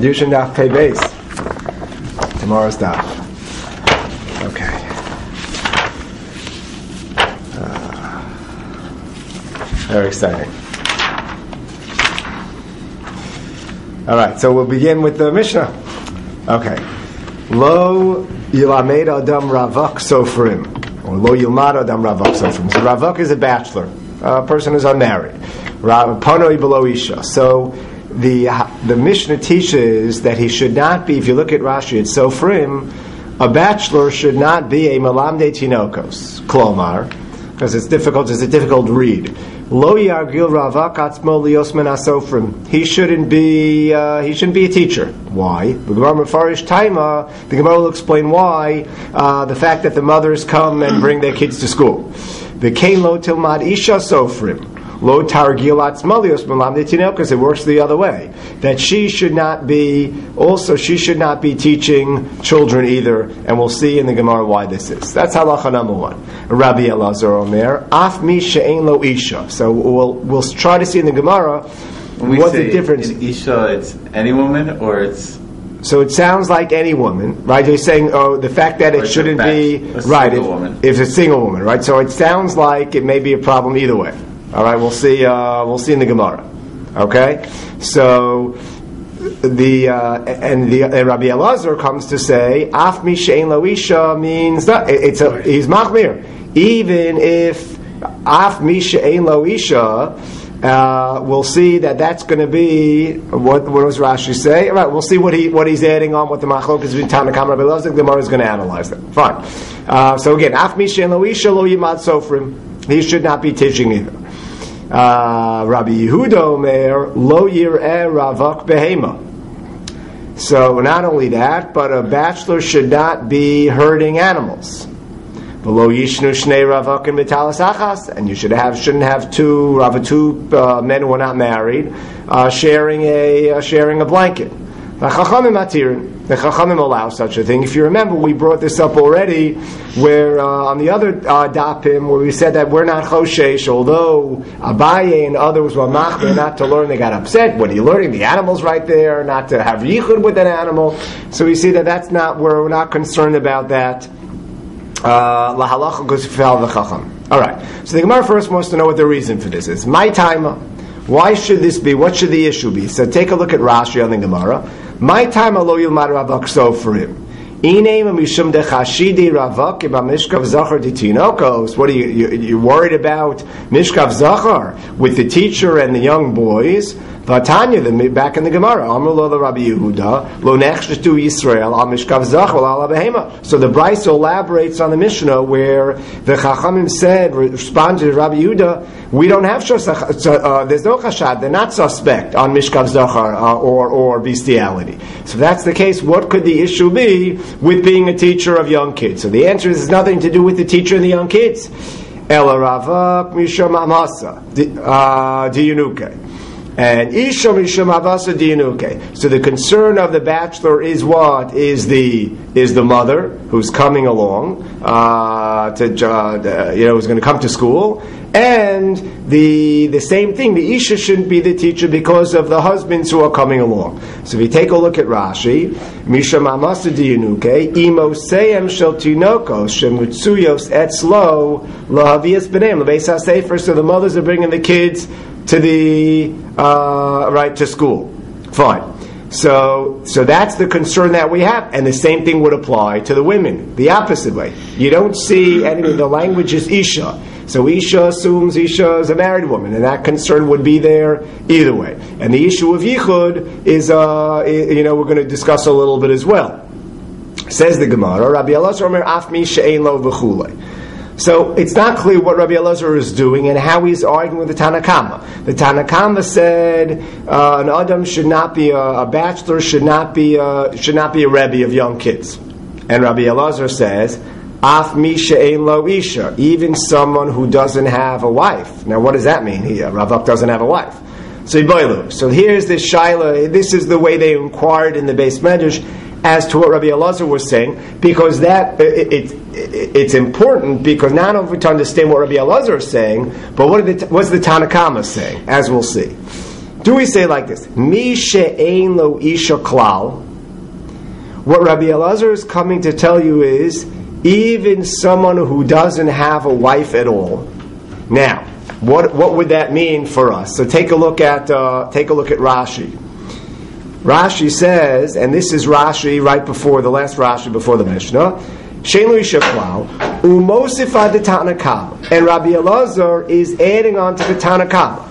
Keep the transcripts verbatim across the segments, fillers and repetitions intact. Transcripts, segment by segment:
Kedushin Daf Pei Beis. Tomorrow's Daf. Okay. Uh, very exciting. All right, so we'll begin with the Mishnah. Okay. Lo Yilamed Adam Ravak Sofrim, or Lo Yilmad Adam Ravak Sofrim. So Ravak is a bachelor. A person is unmarried. Panoi below Isha. So the the Mishnah teaches that he should not be. If you look at Rashi, it's Sofrim. A bachelor should not be a Malamde Tinokos Klomar, because it's difficult. It's a difficult read. Lo Yargil Ravak Atzmo Liosmen Asofrim. He shouldn't be. Uh, he shouldn't be a teacher. Why? The Gemara Mefarish Taima. The Gemara will explain why. Uh, the fact that the mothers come and bring their kids to school. The Kain Lo Tilmad Isha Sofrim. Lo Targil Atzmalios Malamde Tinokos, because it works the other way. That she should not be. Also, she should not be teaching children either. And we'll see in the Gemara why this is. That's halacha number one. Rabbi Elazar Omer, Af mi she'ein lo isha. So we'll we'll try to see in the Gemara what's the difference. In isha, it's any woman, or it's. So it sounds like any woman, right? You're saying, oh, the fact that it shouldn't be right. If, if it's a single woman, right? So it sounds like it may be a problem either way. All right, we'll see. Uh, we'll see in the Gemara. Okay, so the uh, and the and Rabbi Elazar comes to say, "Af mi she'ein lo isha" means that it's a he's machmir. Even if "Af mi she'ein lo isha," uh, we'll see that that's going to be what. What does Rashi say? All right, we'll see what he what he's adding on. What the machlok is between Tanakam and Rabbi Elazar. The Gemara is going to analyze that. Fine. Uh, so again, "Af mi she'ein lo isha lo yimad sofrim." He should not be teaching either. Uh, Rabbi Yehuda Omer Lo Yireh Ravak Behema. So not only that, but a bachelor should not be herding animals. V'lo Yishnu Shnei Ravakim B'talas Achas, and you should have shouldn't have two Rav two uh, men who are not married uh, sharing a uh, sharing a blanket. The Chachamim Atirin. The Chachamim allow such a thing. If you remember, we brought this up already, where uh, on the other uh, dapim, where we said that we're not choshesh, although Abaye and others were machmer not to learn, they got upset. What are you learning? The animal's right there, not to have yichud with an animal. So we see that that's not, we're not concerned about that. Lahalacha goes fel the Chacham. All right. So the Gemara first wants to know what the reason for this is. My time. Why should this be? What should the issue be? So take a look at Rashi on the Gemara. My time alo yilmad ravak sofrim. Inei mishum dechashidi ravak iba mishkav zachar ditinokos. What are you, you? You worried about mishkav zachar with the teacher and the young boys? Vatanya, the back in the Gemara, Amru lo Rabbi Yehuda lo nechshtu Yisrael al mishkav zachar al behema. So the Brisa elaborates on the Mishnah where the Chachamim said, responded to Rabbi Yehuda, we don't have shos, uh, there's no chashad, they're not suspect on mishkav zachar uh, or or bestiality. So if that's the case, what could the issue be with being a teacher of young kids? So the answer is, it's nothing to do with the teacher and the young kids. Ela ravak misham amasa diyanuke. And Isha Misham Avasa Dianuke. So the concern of the bachelor is what? Is the is the mother who's coming along uh, to uh, you know who's going to come to school, and the the same thing. The Isha shouldn't be the teacher because of the husbands who are coming along. So if you take a look at Rashi, Misham Avasa Dianuke Imo Seim Shel Tinokos Shemutsuyos Etzlo Lahavias Benem Lebeisa Sefer. So the mothers are bringing the kids to the uh, right to school. Fine. So so that's the concern that we have, and the same thing would apply to the women. The opposite way. You don't see any. The language is Isha. So Isha assumes Isha is a married woman, and that concern would be there either way. And the issue of Yichud is, uh, you know, we're going to discuss a little bit as well. Says the Gemara, Rabbi Elazar Omer Af mi she'ein lo v'chulei. So it's not clear what Rabbi Elazar is doing and how he's arguing with the Tanakama. The Tanakama said uh, an Adam should not be a, a bachelor, should not be a, should not be a Rebbe of young kids. And Rabbi Elazar says, Af mi she'ein lo isha, even someone who doesn't have a wife. Now what does that mean? He, uh, Ravak doesn't have a wife. So So here's this shaila. This is the way they inquired in the Beis Medrash as to what Rabbi Elazar was saying, because that it, it, it, it's important, because not only to understand what Rabbi Elazar is saying, but what are the, what's the Tanakama saying, as we'll see. Do we say like this? Mi she'ein lo isha klal. What Rabbi Elazar is coming to tell you is, even someone who doesn't have a wife at all. Now, what what would that mean for us? So take a look at uh, take a look at Rashi. Rashi says, and this is Rashi right before the last Rashi before the Mishnah. Shein lo isha klal umosifad the Tanakama, and Rabbi Elazar is adding on to the Tanakama.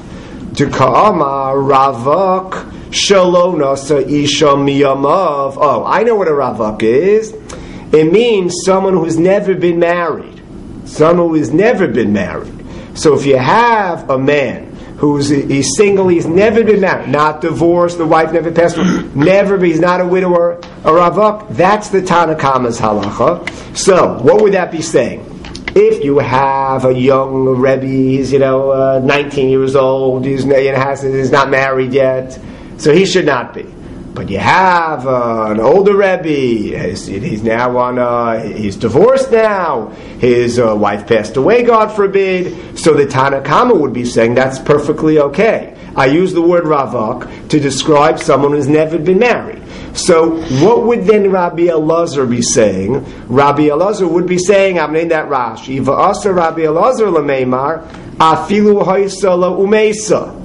Deka'amar ravak. Shalonasa isha miyamav. Oh, I know what a ravak is. It means someone who's never been married. Someone who has never been married. So if you have a man who's he's single, he's never been married, not divorced, the wife never passed away, never, he's not a widower, a ravak, that's the Tanakama's halacha. So, what would that be saying? If you have a young Rebbe, he's, you know, uh, nineteen years old, he's, has, he's not married yet, so he should not be. But you have uh, an older Rebbe, he's, he's now on, uh, he's divorced now, his uh, wife passed away, God forbid, so the Tanakama would be saying that's perfectly okay. I use the word ravak to describe someone who's never been married. So what would then Rabbi Elazar be saying? Rabbi Elazar would be saying, I'm in that Rashi, v'asa Rabbi Elazar l'meimar, afilu ha'isa la'umeisa.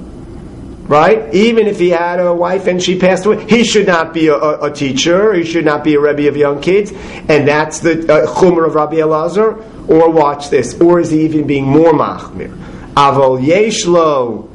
Right? Even if he had a wife and she passed away, he should not be a, a, a teacher, he should not be a Rebbe of young kids, and that's the uh, chumrah of Rabbi Elazar. Or watch this, or is he even being more machmir? Avol yeshlo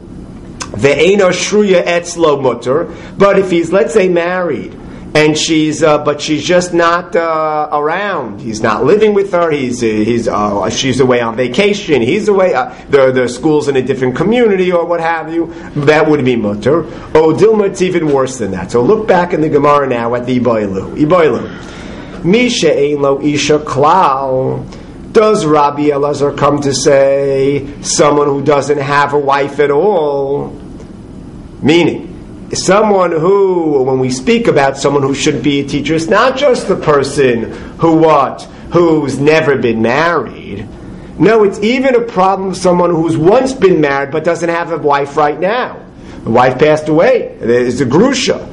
ve'eno shruya etzlo mutter. But if he's, let's say, married, and she's, uh, but she's just not uh, around. He's not living with her. He's, uh, he's, uh, she's away on vacation. He's away. Uh, the the school's in a different community or what have you. That would be mutter. Oh, Dilma, it's even worse than that. So look back in the Gemara now at the Iboilu. Iboilu. Misha ein lo isha klal. Does Rabbi Elazar come to say someone who doesn't have a wife at all? Meaning, someone who, when we speak about someone who shouldn't be a teacher, it's not just the person who what? Who's never been married. No, it's even a problem of someone who's once been married but doesn't have a wife right now. The wife passed away. There's a grusha.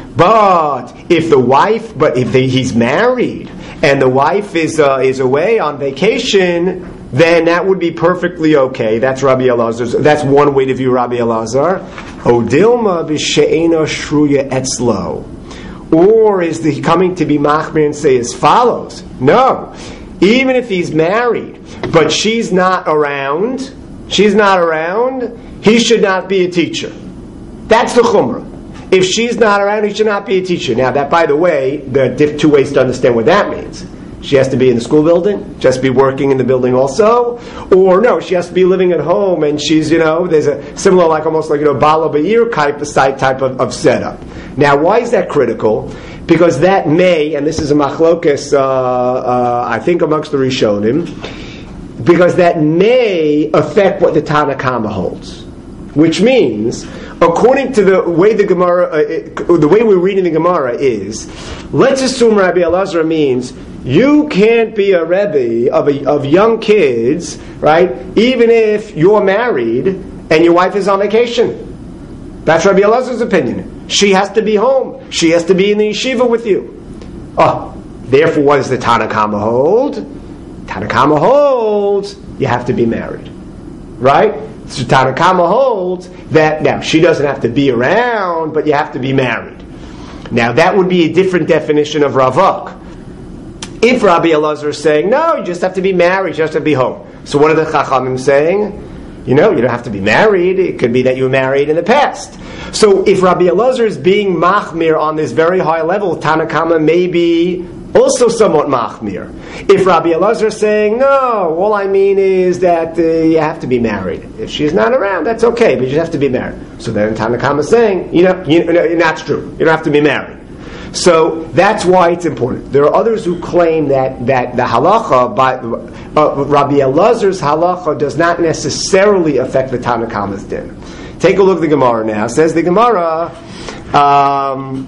But if the wife, but if they, he's married and the wife is uh, is away on vacation, then that would be perfectly okay. That's Rabbi Elazar's. That's one way to view Rabbi Elazar. Odilma b'she'ena shruya etzlo. Or is he coming to be machmir and say as follows? No. Even if he's married, but she's not around, she's not around, he should not be a teacher. That's the chumrah. If she's not around, he should not be a teacher. Now, that, by the way, there are two ways to understand what that means. She has to be in the school building, just be working in the building also, or no, she has to be living at home and she's, you know, there's a similar, like almost like, you know, Bala Ba'ir type, type of, of setup. Now, why is that critical? Because that may, and this is a machlokes, uh, uh, I think amongst the Rishonim, because that may affect what the Tanakama holds. Which means, according to the way the Gemara, uh, it, the way we're reading the Gemara is, let's assume Rabbi Elazar means you can't be a Rebbe of, a, of young kids, right? Even if you're married and your wife is on vacation. That's Rabbi Elazar's opinion. She has to be home. She has to be in the yeshiva with you. Oh, therefore, what does the Tanakama hold? Tanakama holds you have to be married, right? So Tanakama holds that, now, she doesn't have to be around, but you have to be married. Now, that would be a different definition of Ravak. If Rabbi Elazar is saying, no, you just have to be married, you just have to be home. So what are the Chachamim saying? You know, you don't have to be married. It could be that you were married in the past. So if Rabbi Elazar is being machmir on this very high level, Tanakama may be also somewhat machmir. If Rabbi Elazar is saying, no, all I mean is that uh, you have to be married. If she's not around, that's okay, but you have to be married. So then Tanakama is saying, you know, you know, that's true. You don't have to be married. So that's why it's important. There are others who claim that, that the halacha, by uh, Rabbi Elazar's halacha, does not necessarily affect the Tanakama's din. Take a look at the Gemara now. It says the Gemara, um,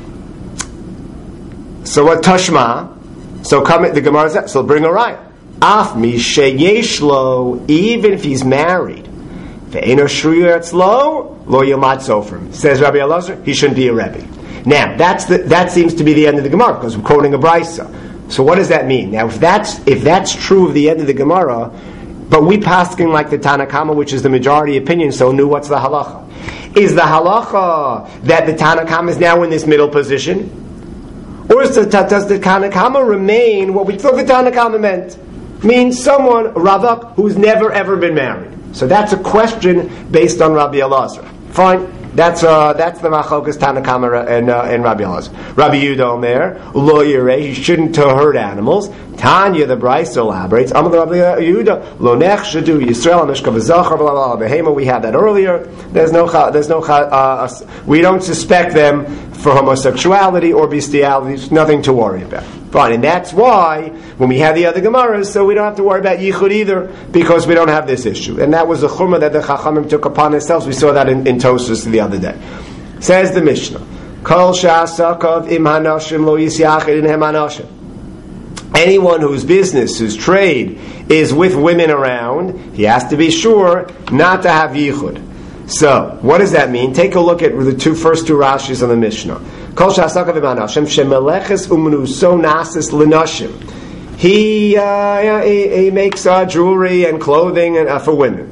so what Tashma? So come the Gemara says, so bring a right. Af mi sheyeshlo, even if he's married, ve'eno shruya etzlo, lo yilmad sofrim. Says Rabbi Elazar, he shouldn't be a Rebbe. Now, that's the, that seems to be the end of the Gemara, because we're quoting a Brisa. So what does that mean? Now, if that's if that's true of the end of the Gemara, but we paskin like the Tanna Kama, which is the majority opinion, so new, what's the halacha? Is the halacha that the Tanna Kama is now in this middle position? Or is the, does the Tanna Kama remain what we thought the Tanna Kama meant? Means someone, Ravak, who's never ever been married. So that's a question based on Rabbi Elazar. Fine. That's uh, that's the Machokas Tanna Kama and uh, and Rabbi Elazar. Rabbi Yehuda Omer, Lo Yireh, he shouldn't hurt animals. Tanya, the Brisa elaborates. Amar Rabbi Yehuda, Lo Nechshadu Yisrael Mishka V'Zachar Blah Blah Behema. We had that earlier. There's no there's no uh, we don't suspect them for homosexuality or bestiality. There's nothing to worry about. Fine, and that's why when we have the other Gemaras, so we don't have to worry about Yichud either, because we don't have this issue. And that was the Chumrah that the Chachamim took upon themselves. We saw that in, in Tosfos the other day. Says the Mishnah, Kol Sha'asakav im Hanashim lo yisyachid in hem Hanashim. Anyone whose business, whose trade is with women around, he has to be sure not to have Yichud. So, what does that mean? Take a look at the two first two Rashis on the Mishnah. Kol Sha'asakav im Hanashim shemeleches umnuso nasis l'nashim. He, uh, he he makes uh, jewelry and clothing and, uh, for women.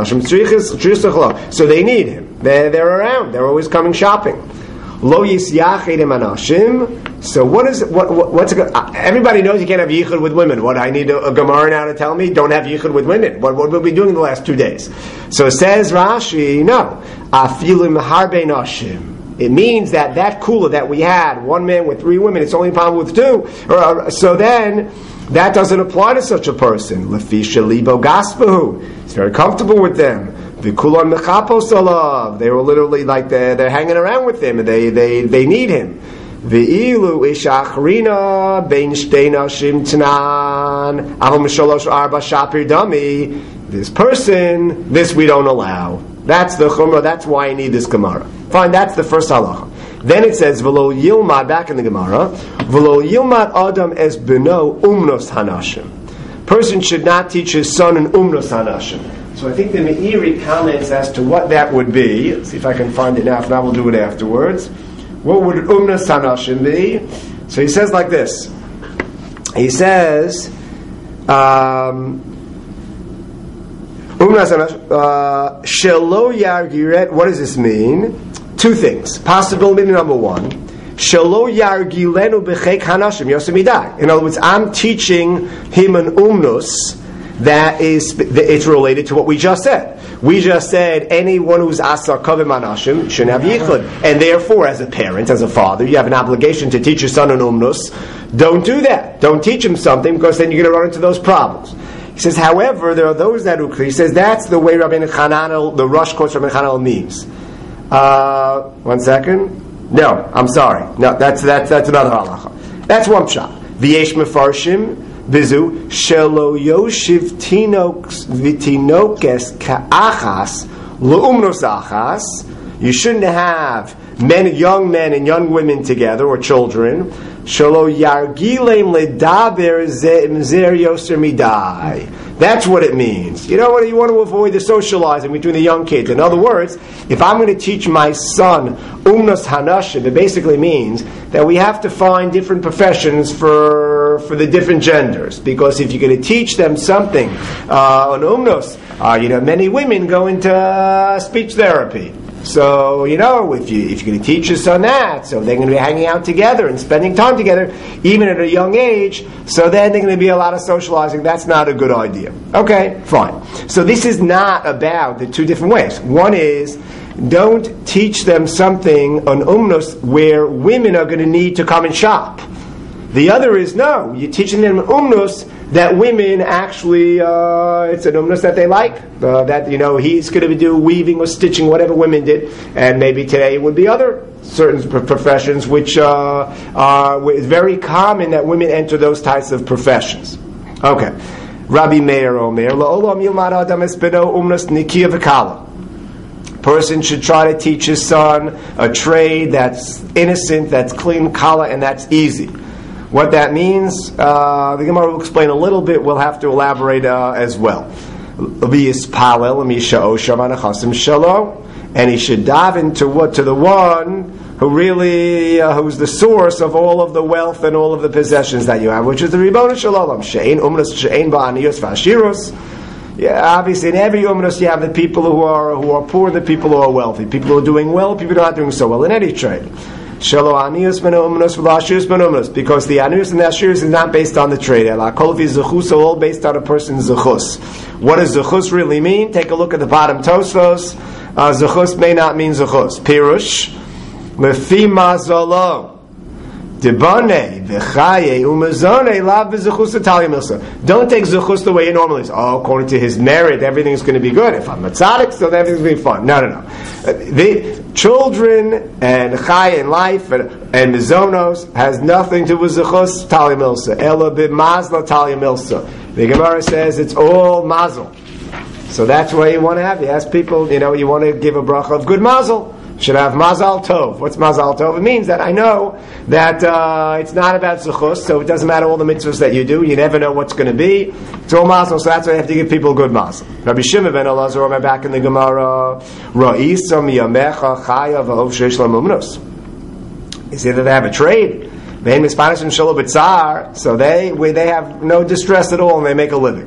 So they need him. They're, they're around. They're always coming shopping. Lo yisyachid im Hanashim. So what is what, what what's a, uh, everybody knows you can't have yichud with women. What I need a, a Gemara now to tell me? Don't have yichud with women. What what will we be doing the last two days? So says Rashi, no. Afilim harbe nashim. It means that that kula that we had, one man with three women, it's only a problem with two. Or, so then, that doesn't apply to such a person. Lefisha libo gaspahu. He's very comfortable with them. V'kulan mechapos alav. They were literally like they're, they're hanging around with him, and they they they need him. V'ilu ishachrina bein shtei nashim tnan aval misholosh arba shapir dami. This person, this we don't allow. That's the chumrah. That's why I need this Gemara. Fine, that's the first halacha. Then it says, "V'lo yilmad," back in the Gemara, "V'lo yilmad adam es beno umnos hanashim." Person should not teach his son an umnos hanashim. So I think the Meiri comments as to what that would be. Let's see if I can find it now. If not, we'll do it afterwards. What would umnos hanashim be? So he says like this. He says. Um, What does this mean? Two things. Possible meaning number one. In other words, I'm teaching him an umnus that is it's related to what we just said. We just said anyone who's asar kavim anashim shouldn't have yichud, and therefore, as a parent, as a father, you have an obligation to teach your son an umnus. Don't do that. Don't teach him something, because then you're going to run into those problems. He says, however, there are those that agree. He says that's the way Rabbi Chananel, the Rosh quotes Rabbi Chananel means. Uh, one second. No, I'm sorry. No, that's that's that's another halacha. That's one shot. V'yesh mefarshim bizu shelo yoshiv tinoks v'tinokes ka'achas le'umnos achas. You shouldn't have men, young men and young women together, or children. Shelo yargilem ledaber zer yoser midai. That's what it means. You know what? You want to avoid the socializing between the young kids. In other words, if I'm going to teach my son umnos hanashim, it basically means that we have to find different professions for for the different genders. Because if you're going to teach them something uh, on umnos, uh, you know, many women go into uh, speech therapy. So, you know, if, you, if you're going to teach your son that, so they're going to be hanging out together and spending time together, even at a young age, so then there's going to be a lot of socializing. That's not a good idea. Okay, fine. So this is not about the two different ways. One is, don't teach them something on umnos where women are going to need to come and shop. The other is, no, you're teaching them umnos that women actually, uh, it's an umnos that they like. Uh, that, you know, he's going to do weaving or stitching, whatever women did. And maybe today it would be other certain professions which uh, are it's very common that women enter those types of professions. Okay. Rabbi Meir Omer, La'olam yilmad adam es beno umnos nikiya v'kala. Person should try to teach his son a trade that's innocent, that's clean, kala, and that's easy. What that means, uh, the Gemara will explain a little bit. We'll have to elaborate uh, as well. and he should dive into what to the one who really, uh, who's the source of all of the wealth and all of the possessions that you have, which is the Ribbono Shel Olam. She'ein umnus she'ein ba'aniyus v'ashirus. Yeah, obviously, in every umnus you have the people who are who are poor, and the people who are wealthy, people who are doing well, people who are not doing so well in any trade. Shelo aniyus ben umnus v'ashirus ben umnus, because the aniyus and the ashirus is not based on the trade. Kol fi zechus are all based on a person's zechus. What does zechus really mean? Take a look at the bottom Tosfos. Uh, zechus may not mean zechus. Pirush lefi mazalo. Don't take zechus the way you normally say. Oh, according to his merit, everything's going to be good. If I'm a tzaddik, so everything's going to be fun. No, no, no. The children and chai in life and, and mizonos has nothing to do with zechus talia milsa. Ela b'mazla talia milsa. The Gemara says it's all mazel. So that's why you want to have. You ask people, you know, you want to give a bracha of good mazel. Should have mazal tov. What's mazal tov? It means that I know that uh, it's not about zechus, so it doesn't matter all the mitzvahs that you do. You never know what's going to be. It's all mazal, so that's why you have to give people good mazal. Rabbi Shimon ben Elazar, back in the Gemara, ra'isa miyamecha chaya v'hov sheish lamumnos. It's either they have a trade, so they they have no distress at all, and they make a living.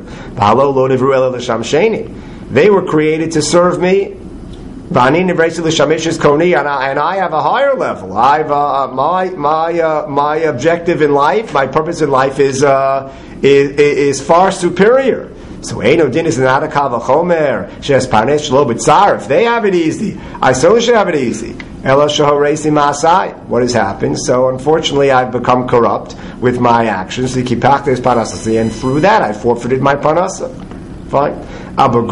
They were created to serve me. And I, and I have a higher level. I've uh, my my uh, my objective in life, my purpose in life is uh, is, is far superior. So Eino Din is not a kavachomer. Shes parnesh lo b'tzar. If they have it easy, I so should have it easy. Ela shahoresi masai. What has happened? So unfortunately, I've become corrupt with my actions. And through that, I forfeited my parnasa. Fine. Don't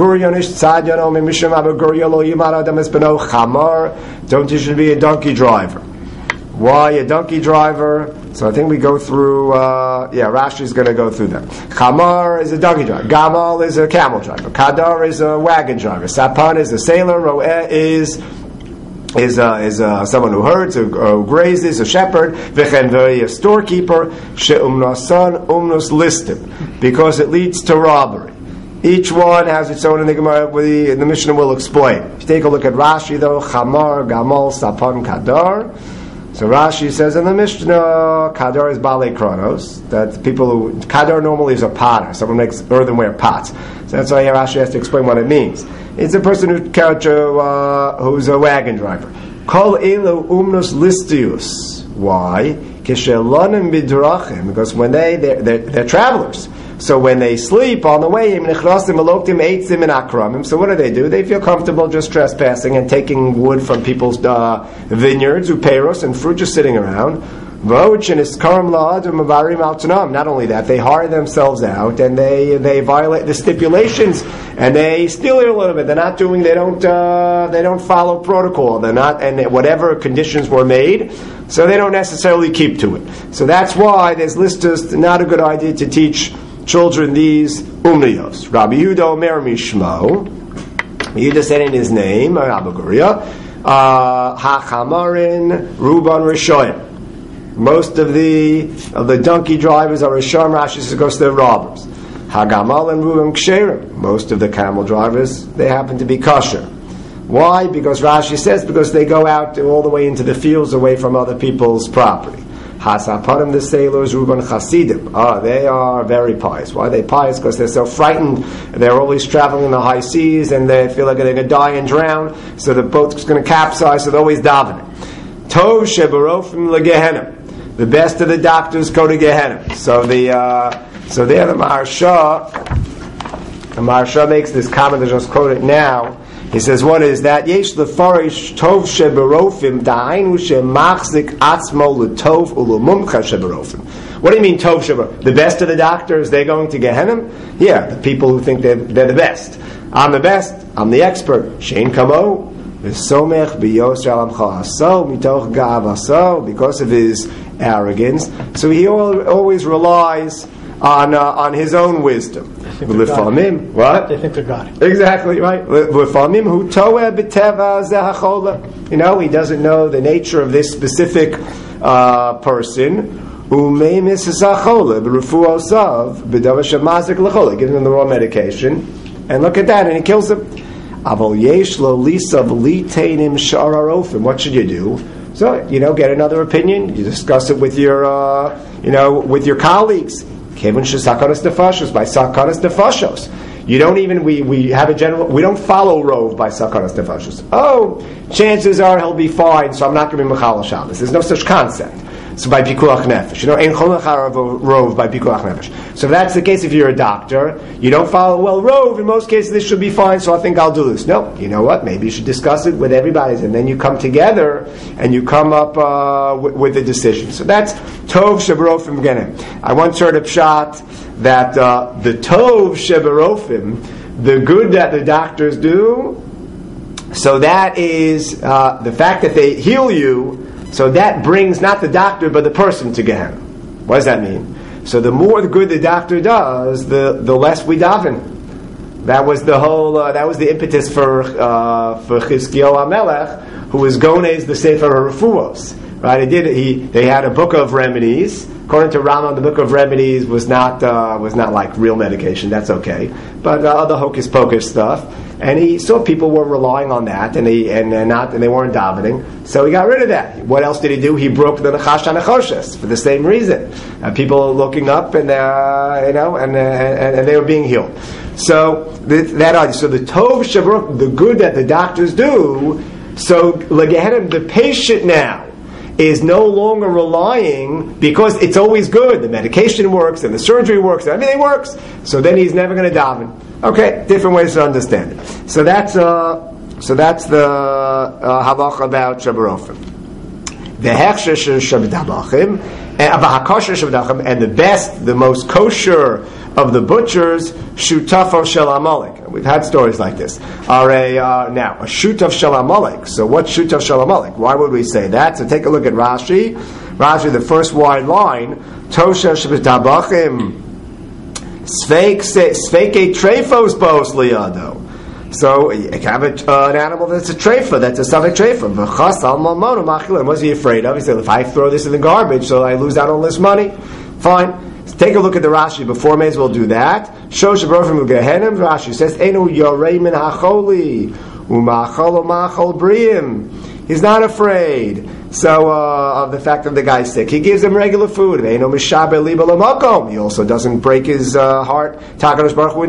you should be a donkey driver? Why a donkey driver? So I think we go through, uh, yeah, Rashi is going to go through that. Chamar is a donkey driver. Gamal is a camel driver. Kadar is a wagon driver. Sapan is a sailor. Ro'eh is is uh, is uh, someone who herds or, or grazes, a shepherd. V'chen a storekeeper. She'umnasan umnus listim, because it leads to robbery. Each one has its own, in the Gemara, the, the Mishnah will explain. If you take a look at Rashi, though, Chamar, Gamal, Sapan, Kadar. So Rashi says in the Mishnah, Kadar is Balei Kronos. That people who, Kadar normally is a potter. Someone makes earthenware pots. So that's why Rashi has to explain what it means. It's a person who, uh, who's a wagon driver. Kol elu umnus listius. Why? Because when they, they're, they're, they're travelers. So when they sleep on the way, so what do they do? They feel comfortable just trespassing and taking wood from people's uh, vineyards, uperos, and fruit just sitting around. Not only that, they hire themselves out and they they violate the stipulations and they steal it a little bit. They're not doing. They don't. Uh, they don't follow protocol. They're not, and whatever conditions were made, so they don't necessarily keep to it. So that's why there's listos. Not a good idea to teach children these umniyos. Rabbi Yehuda Omer Mishmo. Yehuda said in his name, Rabbi Guria, Hachamarin Ruban Rishoyim. Most of the of the donkey drivers are Rishon. Rashi says because they're robbers. Hagamal and Ruban Ksherim. Most of the camel drivers, they happen to be kosher. Why? Because Rashi says because they go out all the way into the fields away from other people's property. Hasaparim, the sailors, Ruban Chasidim. Ah, they are very pious. Why are they pious? Because they're so frightened. They're always traveling in the high seas and they feel like they're going to die and drown. So the boat's going to capsize, so they're always davening. Tov shebarofim legehenim. The best of the doctors go to Gehenna. So the uh, so there the Maharsha, the Maharsha makes this comment. I just quote it now. He says, "What is that? Yesh lefarish tov sheberofim da'ainu shemachzik atzmo letov ulemumcha sheberofim." What do you mean tov sheber? The best of the doctors, they're going to Gehenna? Yeah, the people who think they're, they're the best. I'm the best. I'm the expert. Shein kamo. Because of his arrogance, so he always relies on uh, on his own wisdom. They think what? They think they're God. Exactly right. You know, he doesn't know the nature of this specific uh, person. Give him the wrong medication, and look at that, and he kills him. Avol yesh lo lisa v'liteinim sha'ar arofim. What should you do? So, you know, get another opinion. You discuss it with your, uh, you know, with your colleagues. Kevin shesakaras nefashos by sakaras nefashos. You don't even, we, we have a general, we don't follow Rove by sakaras nefashos. Oh, chances are he'll be fine, so I'm not going to be mechal Shabbos. There's no such concept. So by pikuach nefesh, you know, ein cholachar Rove by pikuach nefesh. So if that's the case, if you're a doctor, you don't follow, well, Rove, in most cases this should be fine, so I think I'll do this. No, you know what, maybe you should discuss it with everybody, and then you come together, and you come up uh, with, with a decision. So that's Tov Shebarofim Genem. I once heard a pshat that uh, the Tov Shebarofim, the good that the doctors do, so that is uh, the fact that they heal you. So that brings not the doctor but the person to Gehenna. What does that mean? So the more the good the doctor does, the, the less we daven. That was the whole. Uh, that was the impetus for uh, for Chizkiyahu HaMelech, who was Gonez the Sefer HaRefuos. Right? He did. He they had a book of remedies. According to Rama, the book of remedies was not uh, was not like real medication. That's okay, but uh, other hocus pocus stuff. And he saw people were relying on that, and he and, and not and they weren't davening. So he got rid of that. What else did he do? He broke the Nechash HaNechoshes for the same reason. Uh, people are looking up, and uh, you know, and, uh, and and they were being healed. So the, that so the Tov Shavrot, the good that the doctors do. So Legehenim, the patient now is no longer relying, because it's always good. The medication works, and the surgery works, and everything works. So then he's never going to daven. Okay, different ways to understand it. So that's uh, so that's the uh, halacha about Shabarofim. The hechsher shabdabachim and the best, the most kosher of the butchers, shutafo shel Amalek. We've had stories like this. Are a uh, now a shutaf shel Amalek. So what's shutaf shel Amalek? Why would we say that? So take a look at Rashi. Rashi, the first wide line, tosha shabdabachim. Sveike trefos bos liado. So you have a, uh, an animal that's a trefa, that's a suffix trefa. V'chasal mamonu machilim. What's he afraid of? He said, if I throw this in the garbage, so I lose out on this money. Fine. So take a look at the Rashi before. May as well do that. Shosh brofim ugehenim. Rashi says, Enu yorei min hacholi umachol umachol briim. He's not afraid. So uh, of the fact that the guy's sick, he gives him regular food. He also doesn't break his uh, heart. He also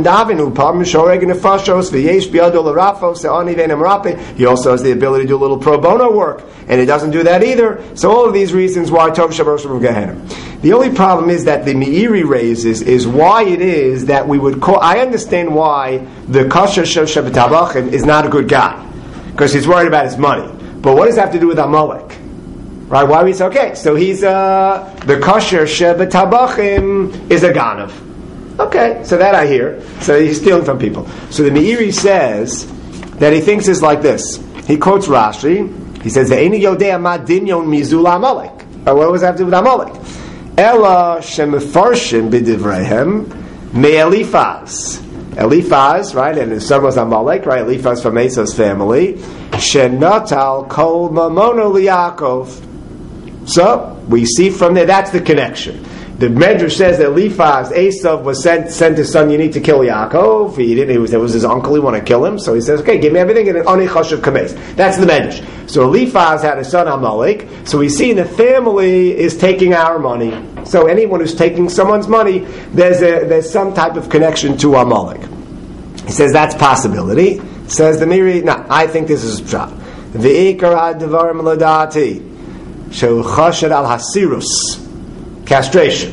has the ability to do a little pro bono work, and he doesn't do that either. So all of these reasons why Tov Shabarosh from Gehenna. The only problem is that the Meiri raises is why it is that we would call. I understand why the Kasher Shabbat Tabachim is not a good guy, because he's worried about his money. But what does that have to do with Amalek? Right? Why we say, okay, so he's uh, the kosher sheba tabachim is a ganav. Okay, so that I hear. So he's stealing from people. So the Meiri says that he thinks is like this. He quotes Rashi. He says, "Eini yodea ma dinyon mizul Amalek." What does that have to do with Amalek? Ela shemefarshim b'divreihem me Eliphaz. Eliphaz, right, and his son was Amalek, right? Eliphaz from Esau's family. Shenatal kol mamono liYaakov. So we see from there that's the connection. The Medrash says that Eliphaz, Esau was sent sent his son. You need to kill Yaakov. He didn't. It was, it was his uncle. He wanted to kill him. So he says, "Okay, give me everything." And only chashuv kames. That's the Medrash. So Eliphaz had a son Amalek. So we see the family is taking our money. So anyone who's taking someone's money, there's a, there's some type of connection to Amalek. He says that's possibility. Says the Meiri, no, I think this is pshat. Ve'ikar ha'devarim l'dati shel chashed al hasirus, castration.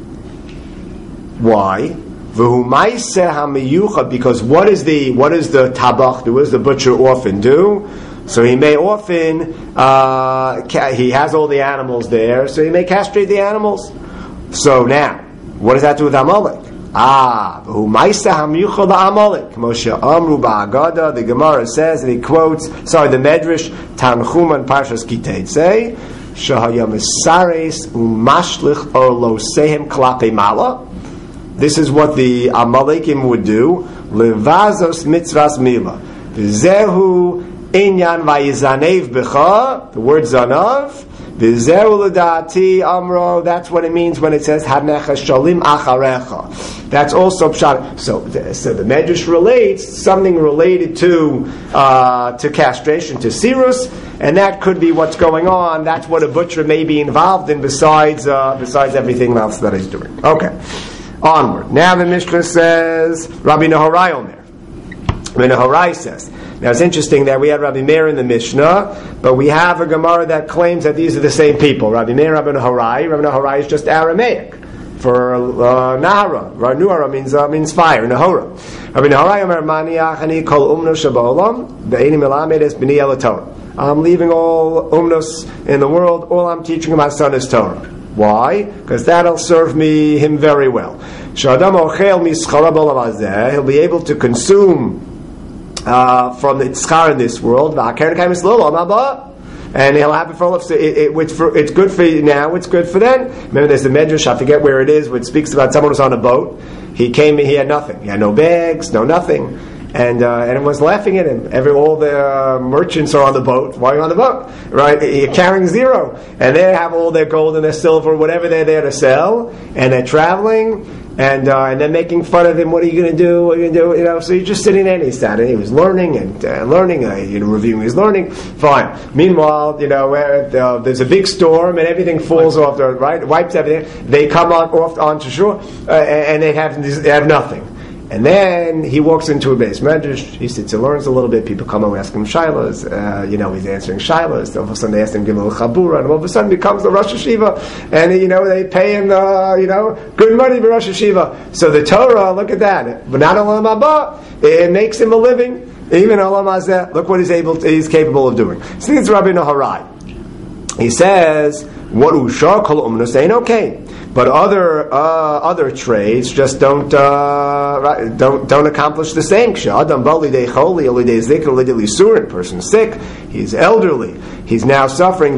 Why? V'hu ma'aseh ha'miyuchad, because what is the what is the tabach do? What does the butcher often do? So he may often uh, ca- he has all the animals there, so he may castrate the animals. So now, what does that do with Amalek? Ah, who ma'aseh ha'miyuchad la'Amalek? Moshe Amru ba'agada. The Gemara says, and he quotes, sorry, the Medrash Tanchuman Parshas Kiteitzei, shehaya misares u'mashlich or losehem klape mala. This is what the Amalekim would do. Levazos mitzvahs mila. V'zehu inyan vayizanev b'cha. The word zanav V'zeu l'da'ati amro. That's what it means when it says Hanecha shalim acharecha. That's also pshat. So, so the Medrash relates something related to uh, to castration, to sirus, and that could be what's going on. That's what a butcher may be involved in, besides uh, besides everything else that he's doing. Okay, onward. Now the Mishnah says Rabbi Nehorai Omer. Rabbi Nehorai says. Now it's interesting that we had Rabbi Meir in the Mishnah, but we have a Gemara that claims that these are the same people. Rabbi Meir, Rabbi Nehorai. Rabbi Nehorai is just Aramaic for uh, Nahara. Nuara means uh, means fire. Nahora. Rabbi Nehorai Omer Mani Achani Kol Umno Shabolam Ve'eni Melamed Es B'ni El Torah. I'm leaving all umnos in the world. All I'm teaching my son is Torah. Why? Because that'll serve me him very well. Shadam Ochel Mischara B'Olam Hazeh. He'll be able to consume Uh, from the tzchar in this world, and he'll have it for all of it, it, it's, for, it's good for now, it's good for then. Remember, there's the Medrash, I forget where it is, which speaks about someone who's on a boat. He came, he had nothing. He had no bags, no nothing. And uh, and everyone's laughing at him. Every all the uh, merchants are on the boat. Why are you on the boat? Right? You're carrying zero, and they have all their gold and their silver, whatever they're there to sell, and they're traveling, and uh, and they're making fun of him. What are you going to do? What are you going to do? You know. So he's just sitting there, and he sat, and he was learning and uh, learning, uh, you know, reviewing his learning. Fine. Meanwhile, you know, where uh, there's a big storm and everything falls off the right, wipes everything. They come on off onto shore, uh, and they have they have nothing. And then he walks into a base medrash. He sits and learns a little bit. People come and ask him shilas. Uh, you know, he's answering shilas. All of a sudden, they ask him gimel chabura, and all of a sudden, becomes the Rosh Hashiva. And you know, they pay him, uh, you know, good money for Rosh Hashiva. So the Torah, look at that. But not olam haba, it makes him a living. Even olam hazeh, look what he's able, to, he's capable of doing. So it's Rabbi Nehorai. He says, "What ushar kol umnos ain't okay." But other uh, other trades just don't uh, don't don't accomplish the same. Person's sick, he's elderly, he's now suffering.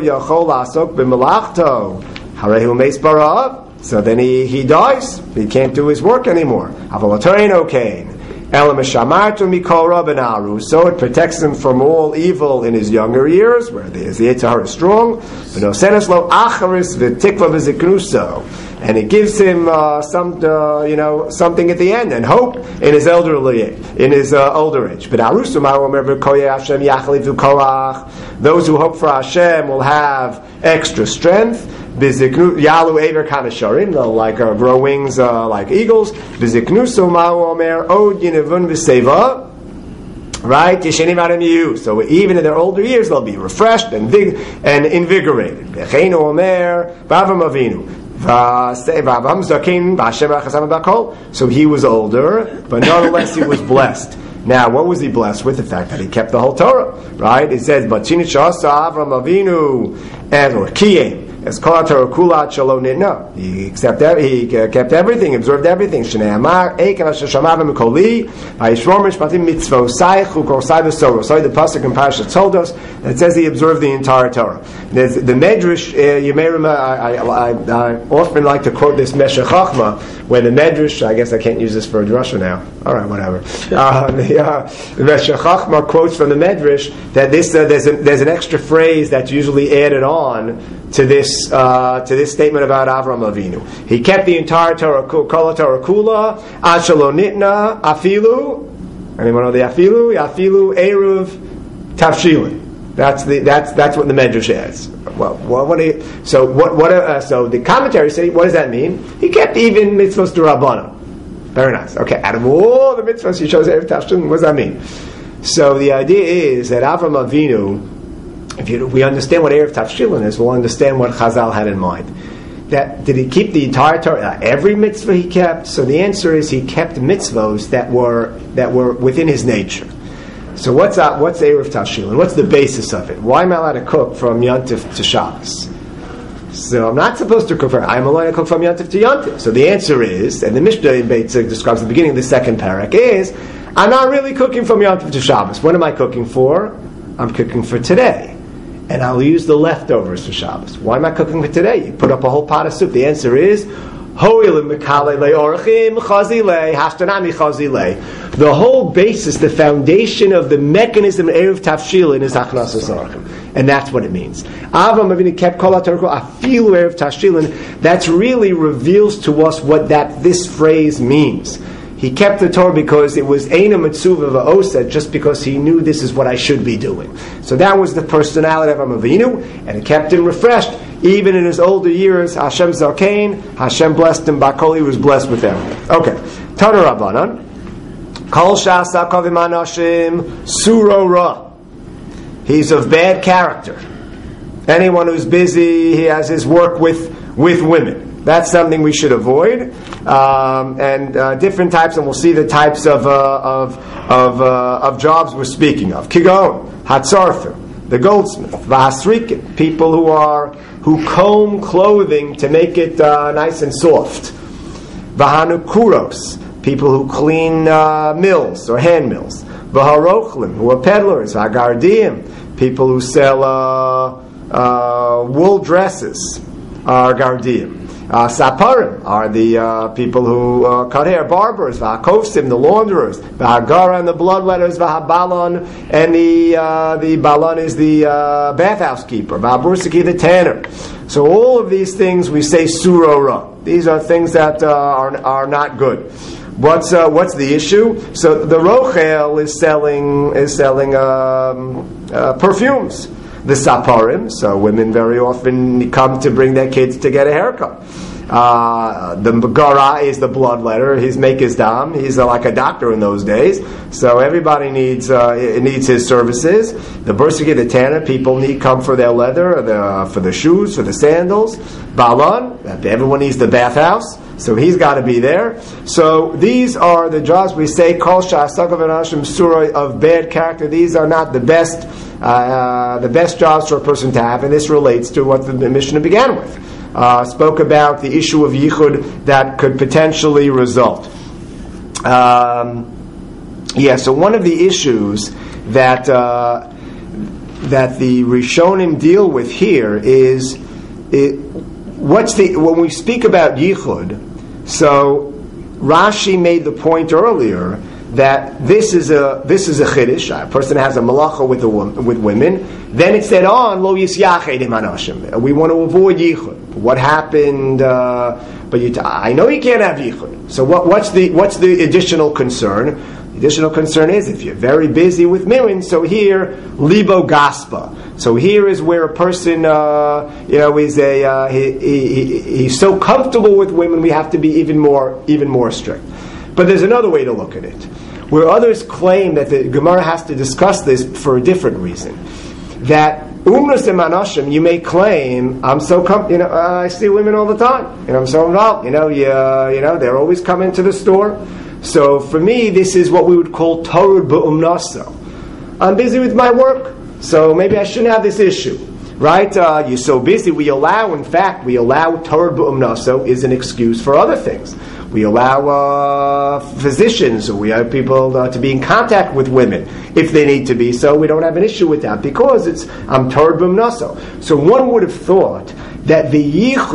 So then he, he dies. He can't do his work anymore. So it protects him from all evil in his younger years, where the Yetzer Hara is strong. And it gives him uh, some, uh, you know, something at the end and hope in his elderly, in his uh, older age. But those who hope for Hashem will have extra strength. Yalu Aver Kanasharim, they'll like uh, grow wings uh, like eagles. Biziknuso Ma'u Omer Od Yinevun V'Seva. Right? So even in their older years, they'll be refreshed and vig- and invigorated. B'cheinu Omer B'Avram Avinu. So he was older, but nonetheless he was blessed. Now, what was he blessed with? The fact that he kept the whole Torah, right? It says, "But Avram Avinu and or Kiyem." As Kol Torah Kula Shelo Nitna, he accepted, he kept everything, observed everything. Shnei Amar Eiken Asher Shamav Mikoli Vayishmor Mishpatim Mitzvosai Chukosai V'Soro. So the pasuk in Parashat told us that it says he observed the entire Torah. There's, the Medrash, uh, you may remember, I, I, I, I often like to quote this Meshech Chochmah, where the Medrash, I guess I can't use this for a drasha now. All right, whatever. uh, the, uh, the Meshech Chochmah quotes from the Medrash that this uh, there's, a, there's an extra phrase that's usually added on to this uh, to this statement about Avram Avinu. He kept the entire Torah, Kol Torah Kula, Ad Shelo Nitna, Afilu. Anyone know the Afilu? Afilu Eruv Tavshilin. That's the that's that's what the Medrash says. Well, what, what you, so what what uh, so the commentary say, what does that mean? He kept even mitzvos d'Rabbanan. Very nice. Okay, out of all the mitzvos he shows Eruv Tavshilin, what does that mean? So the idea is that Avram Avinu, if you, we understand what Erev Tavshilin is, we'll understand what Chazal had in mind. That did he keep the entire Torah, every mitzvah he kept? So the answer is he kept mitzvahs that were that were within his nature. So what's uh, what's Erev Tavshilin? What's the basis of it? Why am I allowed to cook from Yontif to Shabbos? So I'm not supposed to cook from. I'm allowed to cook from Yontif to Yontif. So the answer is, and the Mishnah in Beit Tzig describes the beginning of the second parak is, I'm not really cooking from Yontif to Shabbos. What am I cooking for? I'm cooking for today. And I'll use the leftovers for Shabbos. Why am I cooking for today? You put up a whole pot of soup. The answer is, the whole basis, the foundation of the mechanism of Erev Tavshilin is Hachnasas Orachim. And that's what it means. Avram Avinu kept kol haTorah afilu erev tashilin. That's really reveals to us what that this phrase means. He kept the Torah because it was Eina Mitzuva Va'osa, just because he knew this is what I should be doing. So that was the personality of Avram Avinu, and it kept him refreshed. Even in his older years, Hashem Zalkain, Hashem blessed him, Bakol, he was blessed with everything. Okay. Tana Rabbanan. Kol Sha'asa Kavim Anashim Suro Ra. He's of bad character. Anyone who's busy, he has his work with, with women. That's something we should avoid. Um, and uh, different types, and we'll see the types of uh, of of, uh, of jobs we're speaking of. Kigon, Hatzarfer, the goldsmith, Vahasrikin, people who are who comb clothing to make it uh, nice and soft. Vahanukuros, people who clean uh, mills or hand mills. Vaharochlim, who are peddlers. Vagardiim, people who sell uh, uh, wool dresses, are gardiim. Uh, Saparim are the uh, people who uh, cut hair, barbers. Vahakovsim, the launderers. Vahagara, and the bloodletters. Vahabalon, and the uh, the balon is the uh, bathhouse keeper. Vahabursiki, the tanner. So all of these things we say surora. These are things that uh, are are not good. What's uh, what's the issue? So the rochel is selling is selling um, uh, perfumes. The saparim, so women very often come to bring their kids to get a haircut. Uh, the Megara is the bloodletter. He's Mekes Dam. He's uh, like a doctor in those days. So everybody needs uh, needs his services. The Bursiki, the Tanner, people need come for their leather, or the, for the shoes, for the sandals. Balan, everyone needs the bathhouse. So he's got to be there. So these are the jobs we say, Kol Sha'asakav Anashim Surah, of bad character. These are not the best uh, the best jobs for a person to have, and this relates to what the Mishnah began with. Uh, spoke about the issue of yichud that could potentially result. Um, yeah, so one of the issues that uh, that the Rishonim deal with here is it, what's the when we speak about yichud. So Rashi made the point earlier that this is a this is a chiddush. A person has a malacha with a woman, with women. Then it said on lo yisyached im anashim. We want to avoid yichud. What happened? Uh, but you t- I know you can't have yichud. So what, what's the what's the additional concern? The additional concern is if you're very busy with women. So here libo gaspa. So here is where a person uh, you know is a uh, he, he, he's so comfortable with women. We have to be even more even more strict. But there's another way to look at it, where others claim that the Gemara has to discuss this for a different reason. That umnus emanashim, you may claim, I'm so com- you know, uh, I see women all the time, and I'm so involved. You know, you, uh, you know, they're always coming to the store. So for me, this is what we would call torud be'umnaso. I'm busy with my work, so maybe I shouldn't have this issue, right? Uh, you're so busy. We allow, in fact, we allow torud be'umnaso is an excuse for other things. We allow uh, physicians, or we have people uh, to be in contact with women if they need to be. So we don't have an issue with that because it's am torud b'umnaso. So one would have thought that the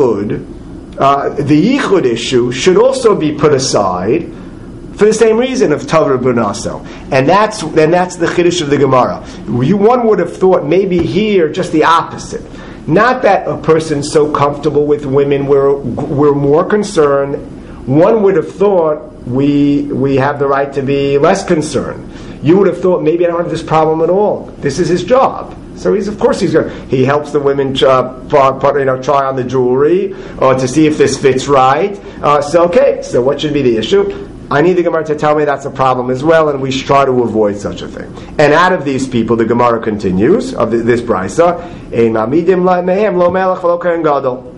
yichud, uh, the yichud issue should also be put aside for the same reason of torud b'umnaso, and that's and that's the chiddush of the Gemara. You, one would have thought maybe here just the opposite. Not that a person's so comfortable with women, we're we're more concerned. One would have thought we we have the right to be less concerned. You would have thought maybe I don't have this problem at all. This is his job. So he's of course he's going. He helps the women uh, you know try on the jewelry or to see if this fits right. Uh, so okay, so what should be the issue? I need the Gemara to tell me that's a problem as well, and we should try to avoid such a thing. And out of these people, the Gemara continues of this brisa, ein mamidim mehem lo melech v'lo kohen gadol.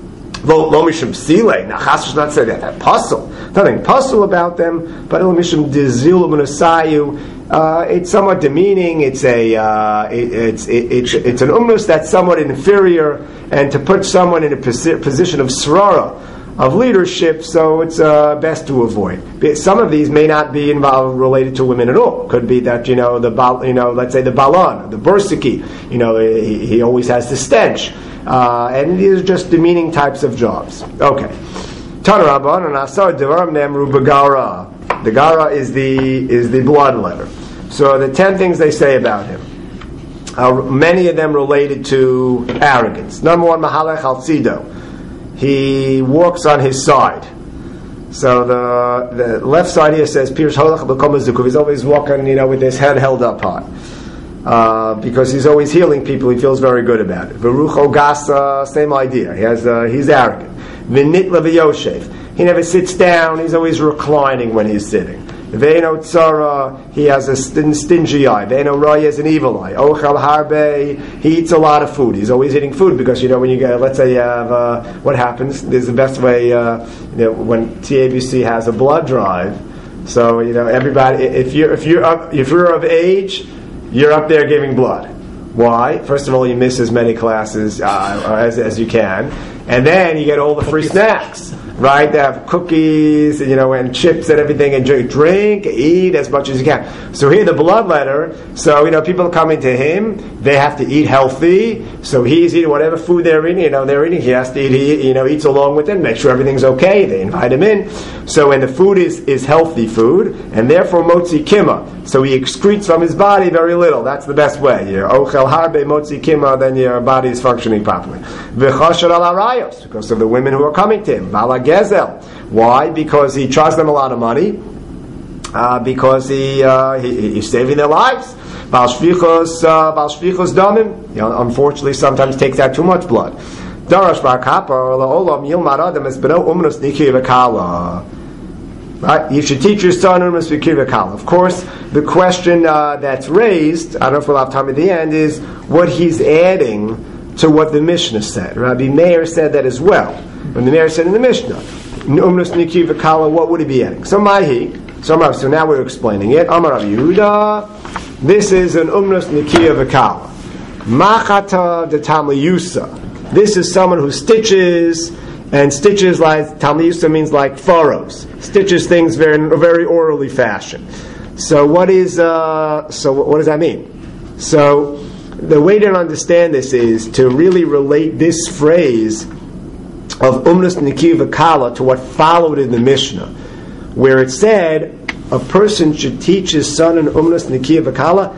Lo lo mishum psile. Now Chas does not say that. That puzzle. Nothing puzzle about them. But lo mishum dezil u'munasayu. Uh, it's somewhat demeaning. It's a uh, it, it's it, it's it's an umnus that's somewhat inferior, and to put someone in a posi- position of srara, of leadership, so it's uh, best to avoid. Some of these may not be involved related to women at all. Could be that you know the you know let's say the balan, the bursiki. You know he, he always has the stench. Uh, and these are just demeaning types of jobs. Okay. Tanarabban and Asar Devarim Nemru Bagara. The Gara is the is the blood letter. So the ten things they say about him. Uh, many of them related to arrogance. Number one, Mahalech al Tzido. He walks on his side. So the the left side here says Pirush Holach B'Kol Zukuf. He's always walking, you know, with his head held up high. Uh, because he's always healing people, he feels very good about it. V'rucho Gasa, same idea. He has, uh, he's arrogant. V'nitla v'yoshev. He never sits down. He's always reclining when he's sitting. Ve'eno tzara. He has a stingy eye. Ve'eno ra. He has an evil eye. Ochel harbe. He eats a lot of food. He's always eating food because, you know, when you get, let's say you have, uh, what happens? There's the best way, uh, you know, when T A B C has a blood drive. So, you know, everybody, if you're, if you're up, if you're of age, you're up there giving blood. Why? First of all, you miss as many classes uh, as, as you can, and then you get all the free snacks, right? They have cookies, you know, and chips and everything, and drink, drink, eat as much as you can. So here, the blood letter. So, you know, people are coming to him. They have to eat healthy. So he's eating whatever food they're eating. You know, they're eating. He has to eat. He, you know, eats along with them. Make sure everything's okay. They invite him in. So, when the food is is healthy food, and therefore motzi kima. So he excretes from his body very little. That's the best way. Your ochel harbe motzi kima, then your body is functioning properly. V'chasher al arayos, because of the women who are coming to him. Vala gezel. Why? Because he charges them a lot of money. Uh, because he, uh, he he's saving their lives. Bal shvichos, uh, bal shvichos damim. You know, unfortunately, sometimes takes out too much blood. Darash bar kapar la'olam yilmad adam es beno umnus niki v'kala. Right? You should teach your son umnus niki v'kala. Of course, the question uh, that's raised, I don't know if we'll have time at the end, is what he's adding to what the Mishnah said. Rabbi Meir said that as well. When the Meir said in the Mishnah, umnus niki v'kala, what would he be adding? So mahi. So, so now we're explaining it. Amar Rabbi Yehuda, this is an umnus nikiya v'kala. Machata de tamliyusa. This is someone who stitches, and stitches like, tamliyusa means like furrows. Stitches things very, in a very orderly fashion. So what is, uh, so what does that mean? So, the way to understand this is to really relate this phrase of umnus nikiya v'kala to what followed in the Mishnah, where it said a person should teach his son an umnus nikiya v'kala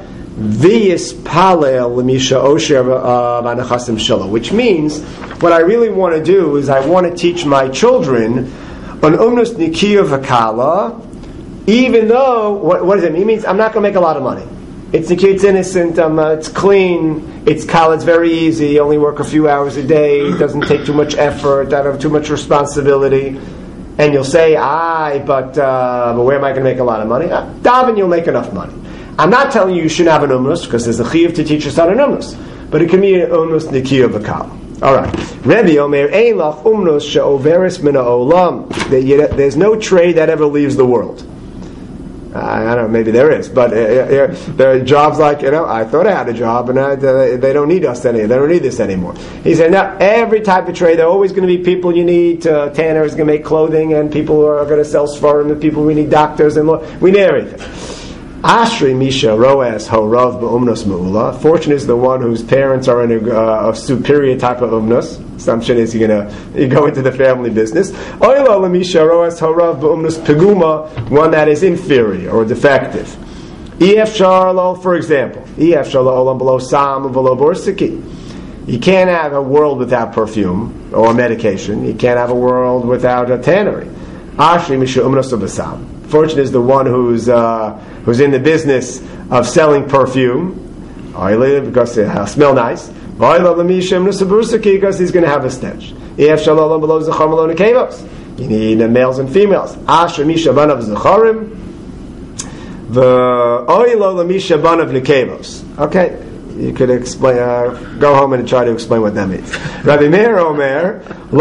v'yispalel l'misha osher v'anachasim shelo, which means what I really want to do is I want to teach my children an umnus nikiya v'kala, even though what, what does it mean? It means I'm not going to make a lot of money. It's it's innocent. Um, uh, it's clean. It's kala. It's very easy. You only work a few hours a day. It doesn't take too much effort. I don't have too much responsibility. And you'll say, aye, but, uh, but where am I going to make a lot of money? Uh, Daven, you'll make enough money. I'm not telling you you shouldn't have an umnus, because there's a chiyuv to teach your son an umnus. But it can be an umnus nikiya v'kala. All right. Rebbe Omer, Eilach umnus she'overis mina olam. There's no trade that ever leaves the world. Uh, I don't know, maybe there is, but uh, uh, there are jobs like, you know, I thought I had a job, and I, they, they don't need us anymore. They don't need this anymore. He said, now, every type of trade, there are always going to be people you need. Uh, Tanner is going to make clothing, and people are going to sell sfarim, and people, we need doctors, and more. We need everything. Ashri Misha Roas Horav B'umnus Me'ula. Fortunate is the one whose parents are in a, uh, a superior type of umnus. Assumption is you're going to you go into the family business. Oila L'Misha Roas Horav B'umnus Peguma, one that is inferior or defective. E F Sharlo, for example. E F Sharlo Olam Below Sam Below Borsiki. You can't have a world without perfume or medication. You can't have a world without a tannery. Ashri Misha Umnus B'Sam. Fortunate is the one who's uh, who's in the business of selling perfume, because it uh, smell nice. Because he's going to have a stench. You need uh, males and females. Okay, you could explain. Uh, go home and try to explain what that means. Rabbi Meir Omer,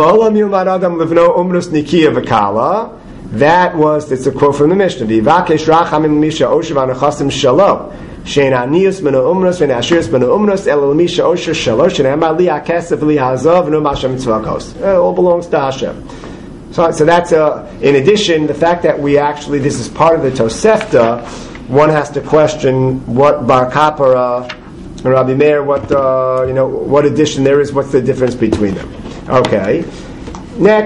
that was, it's a quote from the Mishnah. V'yivakesh rachamim misha osher v'anachasim shelo. Shein aniyus mena umnus v'en ashiris mena umnus ela misha osher shelo. Shein ema li hakesef li hazov v'nu mashem tzvakos. It all belongs to Hashem. So, so that's a, in addition, the fact that we actually, this is part of the Tosefta, one has to question what Bar Kapara and Rabbi Meir, what, uh, you know, what addition there is, what's the difference between them. Okay. Next,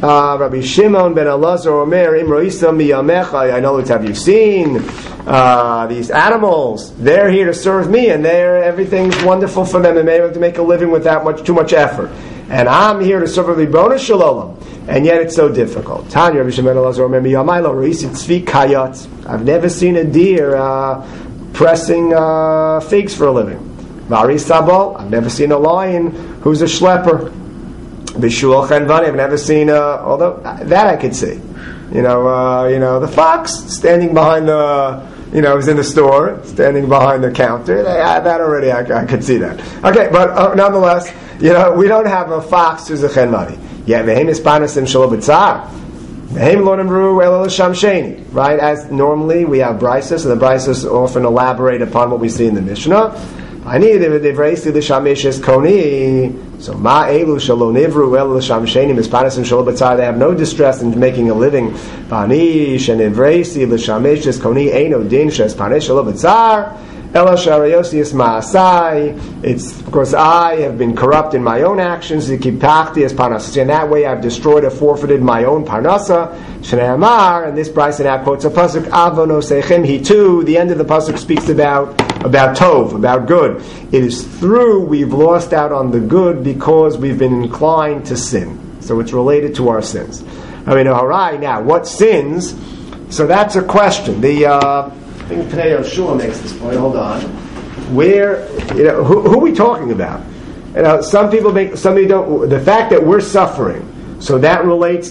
Uh, Rabbi Shimon ben Elazar Omer, Imroisa miyamecha. I know it's, have you seen uh, these animals? They're here to serve me, and they're everything's wonderful for them, and they're able to make a living without much too much effort. And I'm here to serve Rabbi Bona Shalom, and yet it's so difficult. Tanya Rabbi Shimon ben Elazar Omer miyamaylo reisi tzvi kayot. I've never seen a deer uh, pressing uh, figs for a living. Vari sabol. I've never seen a lion who's a schlepper. Bishul Chenvani, I've never seen, uh, although that I could see. You know, uh, you know, the fox standing behind the, you know, was in the store, standing behind the counter. They, uh, that already, I, I could see that. Okay, but uh, nonetheless, you know, we don't have a fox who's a Chenvani. Yeah, Vehem Ispanis Shelo B'tzar. Vehem Lo Nimru Elo Shamsheni. Right, as normally we have brises, and the brises often elaborate upon what we see in the Mishnah. I need the Devreisi the Shamishes Koni. So Ma Elu Shalom Nivru El Shamsheni Mispanasim Shalom Batzar. They have no distress in making a living. Banish and Devreisi the Shamishes Koni Eino Din Shes Panish Shalom Batzar. Ela Sharayosius Maasai. It's because I have been corrupt in my own actions. Zikipachti as Parnasa. In that way, I've destroyed or forfeited my own Parnasa. Shnei Amar, and this Bryson now quotes a pasuk. Avono Sechem. He too. The end of the pasuk speaks about about Tov, about good. It is through we've lost out on the good because we've been inclined to sin. So it's related to our sins. I mean, all right. Now, what sins? So that's a question. The uh, I think Pnei Yoshua makes this point. Hold on. Where, you know, who, who are we talking about? You know, some people make, some people don't. The fact that we're suffering, so that relates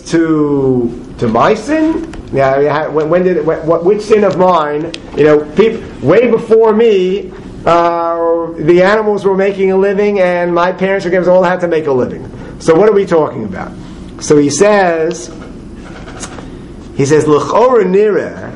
to to my sin. Yeah, when, when did when, what? Which sin of mine? You know, people way before me, uh, the animals were making a living, and my parents or all had to make a living. So what are we talking about? So he says, he says, L'chora nireh.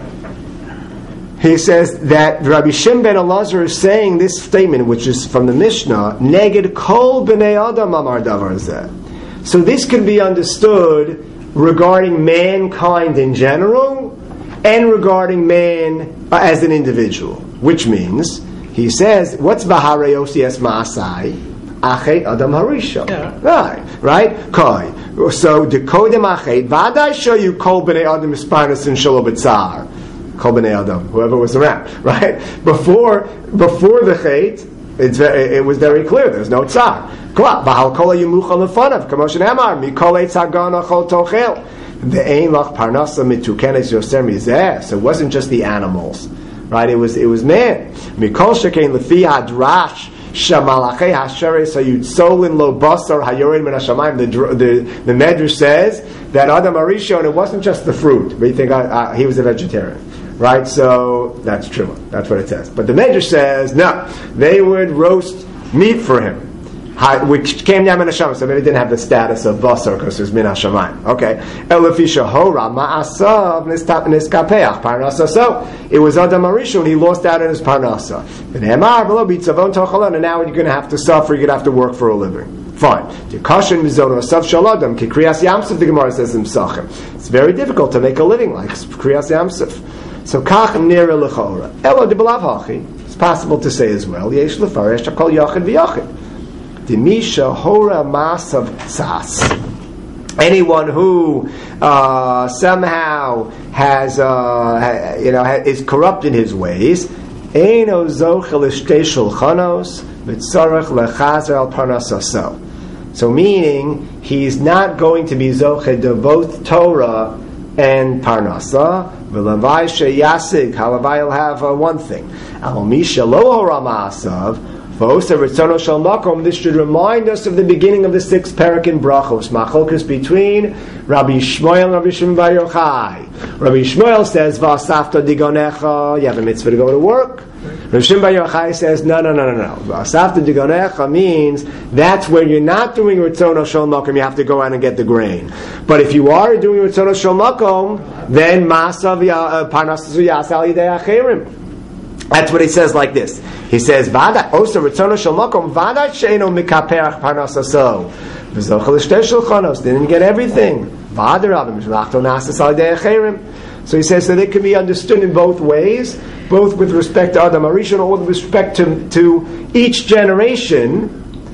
He says that Rabbi Shimon ben Elazar is saying this statement, which is from the Mishnah, Neged kol b'nei adam amar davar zeh. So this can be understood regarding mankind in general and regarding man uh, as an individual, which means, he says, what's Baharei Osias Maasai? Achet Adam Harisha. Yeah. Right, right? Kai. So, Dekodem Achet, Vadai show you kol b'nei adam isparnas and shalo b'tzar. Kol b'nei adam, whoever was around, right? Before, before the Chet, it's very, it was very clear, there's no tzar. Bahal kol yimucha lefanav, kamoshin amar, mikol eitz hagan achol tochel. Ve'ein lach parnasa mitukenes yoser mizeh. So it wasn't just the animals, right? It was, it was man. Mikol shekein lefi hadrash, shamalachei hashere sayud solin lo basar hayorin min hashamayim. The, the, the Medrash says that Adam Arishon, it wasn't just the fruit, but you think uh, uh, he was a vegetarian. Right, so that's true. That's what it says. But the Medrash says, no, they would roast meat for him, which came down min hashamayim. So maybe it didn't have the status of basar because it was min hashamayim. Okay. Elefisha hora ma'asav niskapeach parnasa. So it was Adam Arishon. He lost out on his parnasa. And now you're going to have to suffer. You're going to have to work for a living. Fine. The Gemara says in Pesachim. It's very difficult to make a living like Kriyas Yamsuf. So kach nira lechora. Elo de belav hachi. It's possible to say as well. Yesh lefarish hakol yachid v'yachid. Demisha hora masav tzas. Anyone who uh, somehow has, uh, you know, is corrupt in his ways, eino zochel ishtei shulchanos v'tzarech lechazer al parnasaso. So meaning, he's not going to be zoche to both Torah and Parnasa. V'lavai sheyasig, halavai will have uh, one thing. Al misha lo hora ma'asav, v'osa ritzono shel makom. This should remind us of the beginning of the sixth parak in Brachos. Machlokes between Rabbi Shmuel and Rabbi Shimon bar Yochai. Rabbi Shmuel says, v'asafta digonecha, you have a mitzvah to go to work. Rabbi Shimon bar Yochai says, no, no, no, no, no. V'asafta digonecha means that's where you're not doing ritzono shel makom, you have to go out and get the grain. But if you are doing ritzono shel makom, then masav parnasasu yasal yidei acherim. That's what he says like this. He says, "Vada osa ritzono shel makom vada sheino mikaperach parnasaso v'zochel ishtei shulchanos." Didn't get everything. Vada rabim shlachto nasas al yidei acherim. So he says that it can be understood in both ways, both with respect to Adam Arishon, or with respect to, to each generation.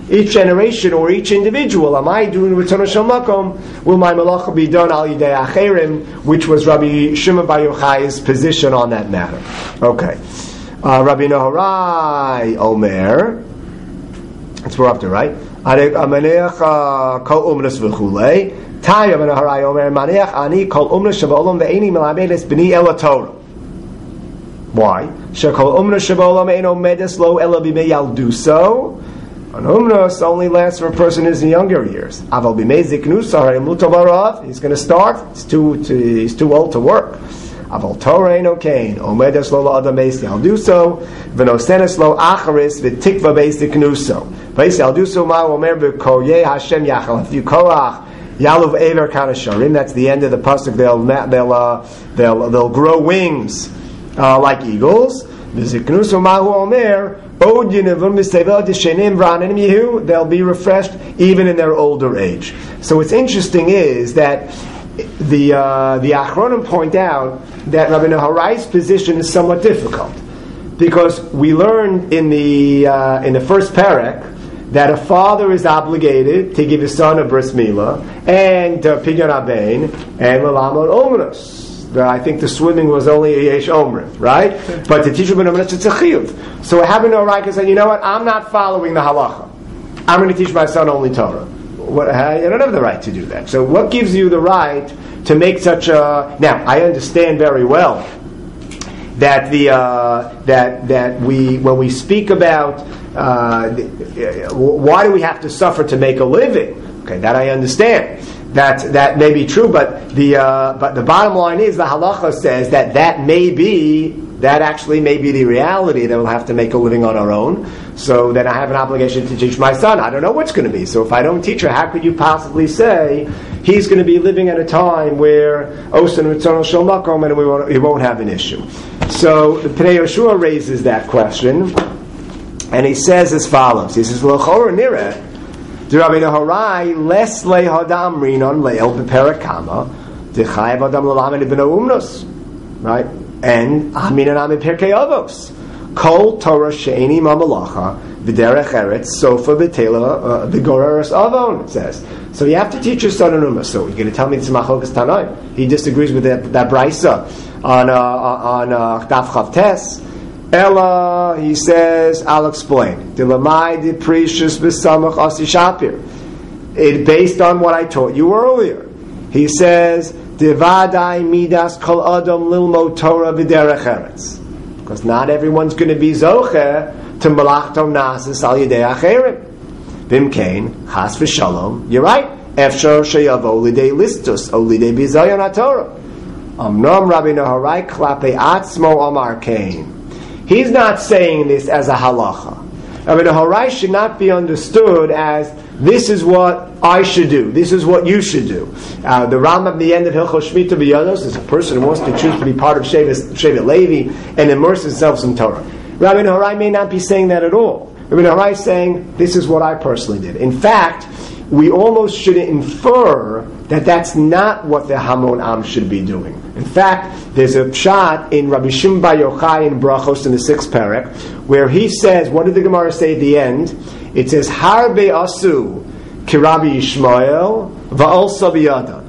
each generation or each individual, am I doing Return Shel Makom? Will my malacha be done al yidei acherim, which was Rabbi Shimon Bar Yochai's position on that matter? Okay, uh, Rabbi Naharai Omer. That's we're up to, right? Amaneach kol umnas v'chulei. Taya Rabbi Naharai Omer maneach ani kol umnas shebaolam ve'eni melamedes b'ni ela Torah. Why? Shekol umnas shebaolam eino medes lo ela b'mei yalduso. An umnas only lasts for a person in his younger years. Aval b'mei ziknusa harei mutar barav. He's going to start. He's too, too he's too old to work. Aval Torah eino kain. Omedes lo la'adam beis yalduso. V'nosenes lo acharis v'tikva beis ziknuso. Beis yalduso ma omer b'koryei Hashem yachal. If you koach yaluv ever kanasharim. That's the end of the pasuk. They'll they'll uh, they'll they'll grow wings uh, like eagles. V'ziknuso ma omer. They'll be refreshed even in their older age. So what's interesting is that the uh, the Achronim point out that Rabbi Naharai's position is somewhat difficult, because we learned in the uh, in the first parak that a father is obligated to give his son a bris milah and uh, pidyon abein and l'lamod omros. I think the swimming was only a yesh omrim, right? But to teach Rabbi Naharai, it's a chiyuv. So Rabbi Naharai said, you know what? I'm not following the halacha. I'm going to teach my son only Torah. What, I don't have the right to do that. So what gives you the right to make such a... Now, I understand very well that the uh, that that we when we speak about uh, why do we have to suffer to make a living? Okay, that I understand. That that may be true, but the uh, but the bottom line is the halacha says that that may be that actually may be the reality, that we'll have to make a living on our own. So then I have an obligation to teach my son. I don't know what's going to be. So if I don't teach her, how could you possibly say he's going to be living at a time where Osan Ritzono Shel Makom and we won't, he won't have an issue? So the Pnei Yehoshua raises that question, and he says as follows. He says, L'chora nireh, Rabbi Naharai les lehadam rinon leil beperakama dechayev adam l'lamed ibn umnos, right? And aminan ami perkei avos kol Torah she'eni mamalacha v'derech eretz sofa v'tela v'goreres avon. It says so. You have to teach your son an umnos. So you're going to tell me it's machlokas tanoim? He disagrees with that, that brisa on uh, on uh, daf chav tes. Ella, he says, I'll explain. Dilamai precious b'samach asi shapir. It based on what I taught you earlier. He says, Divadai midas kol adam lilmo Torah v'derech eretz. Because not everyone's going to be zocher to malachtom nasis al yidei acherim. Vimkein chas v'shalom. You're right. Efshar sheyavo lidei listus o lidei bizayon haTorah. Amnom Rabbi Naharai klape atzmo amar kain. He's not saying this as a halacha. Rabbi Naharai should not be understood as this is what I should do. This is what you should do. Uh, the Rambam at the end of Hilchos Shmita B'Yados is a person who wants to choose to be part of Shevet, Shevet Levi and immerse himself in Torah. Rabbi Naharai may not be saying that at all. Rabbi Naharai is saying this is what I personally did. In fact, we almost should infer that that's not what the Hamon Am should be doing. In fact, there's a pshat in Rabbi Shimon Bar Yochai in Brachos in the sixth parak, where he says, what did the Gemara say at the end? It says, Harbe asu ki Rabbi Yishmael va'olsa biyada.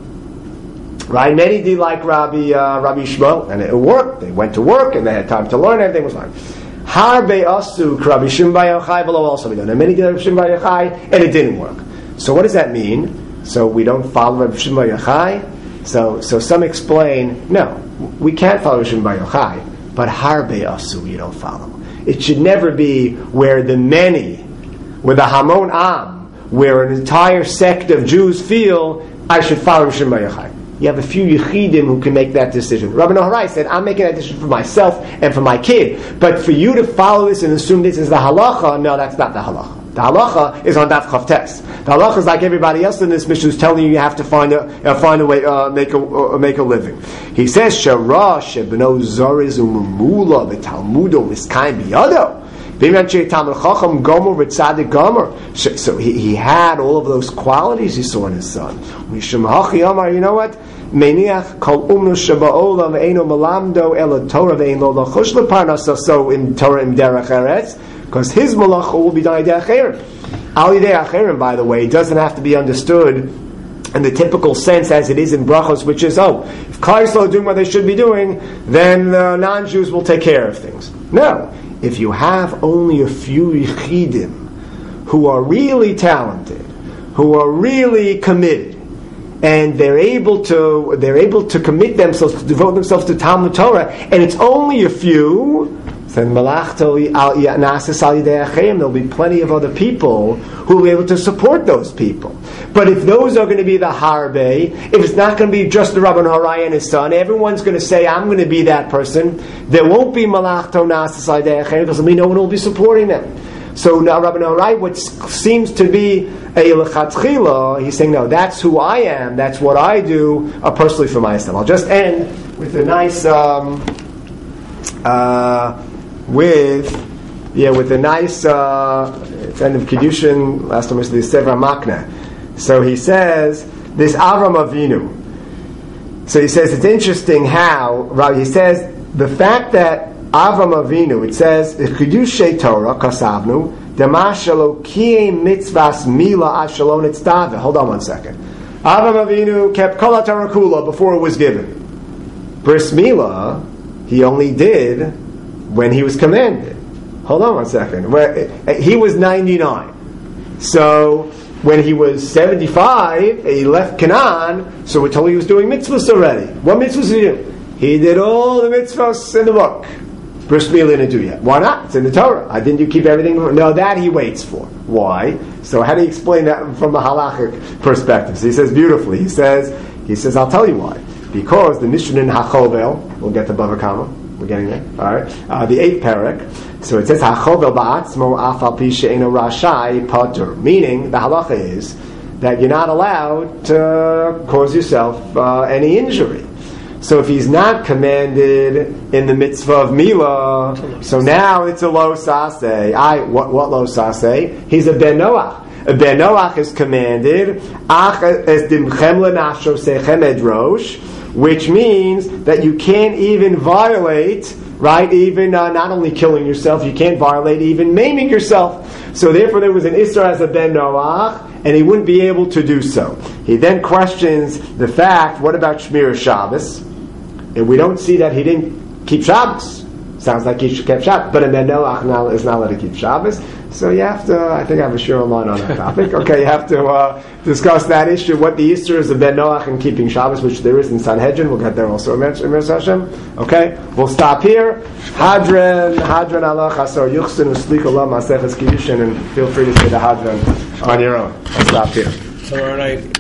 Right? Many did like Rabbi uh, Rabbi Yishmael, and it worked. They went to work, and they had time to learn, everything was fine. Harbe asu ki Rabbi Shimon Bar Yochai va'olsa biyada. And many did Rabbi Shimon Bar Yochai, and it didn't work. So what does that mean? So we don't follow Rabbi Shimon Bar Yochai? So, so some explain, no, we can't follow Shimon Bar Yochai, but Harbe Asu you don't follow. It should never be where the many, where the Hamon Am, where an entire sect of Jews feel, I should follow Shimon Bar Yochai. You have a few Yechidim who can make that decision. Rabbi Naharai said, I'm making that decision for myself and for my kid, but for you to follow this and assume this is the halacha, no, that's not the halacha. The halacha is on daf chav tes. The halacha is like everybody else in this mission who's telling you you have to find a uh, find a way uh, make a uh, make a living. He says shara shebno zoriz umumula v'talmudo miskaim biyado. So he, he had all of those qualities he saw in his son. You know what? So in Torah in derech eretz, because his malacha will be done derech eretz. Al Yidei Acherim, by the way, doesn't have to be understood in the typical sense as it is in brachos, which is, oh, if Klal Yisrael are doing what they should be doing, then the non-Jews will take care of things. No. If you have only a few yichidim who are really talented, who are really committed, and they're able to they're able to commit themselves, to devote themselves to Talmud Torah, and it's only a few, then there'll be plenty of other people who will be able to support those people. But if those are going to be the harbe, if it's not going to be just the Rabban Horai and his son, everyone's going to say, I'm going to be that person, there won't be malachto nasas al yidei achayim, because no one will be supporting them. So now Rabban Horai, what seems to be a lechatchila, he's saying, no, that's who I am, that's what I do, uh, personally for myself. I'll just end with a nice... Um, uh, with yeah with a nice uh, it's end of Kiddushin. Last time was the Sefer Makna. So he says this Avram Avinu. So he says it's interesting how right, he says the fact that Avram Avinu, it says Chidushei Torah kasavnu demashalo kie mitzvas mila ashalon etztave. Hold on one second. Avram Avinu kept kol Torah kula before it was given. Bris Mila he only did when he was commanded. Hold on one second. He was ninety-nine. So when he was seventy-five, he left Canaan, so we're told he was doing mitzvahs already. What mitzvahs did he do? He did all the mitzvahs in the book. Bris Milah didn't do yet. Why not? It's in the Torah. I didn't you keep everything? No, that he waits for. Why? So how do you explain that from a halachic perspective? So he says beautifully. He says, he says, I'll tell you why. Because the Mishnah in HaChovel, we'll get to Bava Kama. We're getting there. All right. Uh, the eighth parak. So it says HaChovel ba'atzmo afal pi she'eno rashai patur. Meaning the halacha is that you're not allowed to cause yourself uh, any injury. So if he's not commanded in the mitzvah of Milah, so now it's a lo saseh. I what what lo saseh? He's a ben Noach. A ben Noach is commanded ach es dimchem lenafsho sechem edrosh, which means that you can't even violate, right? Even uh, not only killing yourself, you can't violate even maiming yourself. So therefore, there was an Isra as a ben Noach, and he wouldn't be able to do so. He then questions the fact: what about Shmir Shabbos? And we don't see that he didn't keep Shabbos. Sounds like he kept Shabbos, but a ben Noach is not allowed to keep Shabbos. So you have to, I think I have a shir line on that topic. Okay, you have to uh, discuss that issue, what the Easter is of Ben Noach and keeping Shabbos, which there is in Sanhedrin. We'll get there also in Mir Hashem. Okay, we'll stop here. Hadran, Hadran Allah Chasor Yuchsin Uslik Allah Maseches Kiddushin, and feel free to say the Hadran on your own. I'll stop here. Tomorrow night.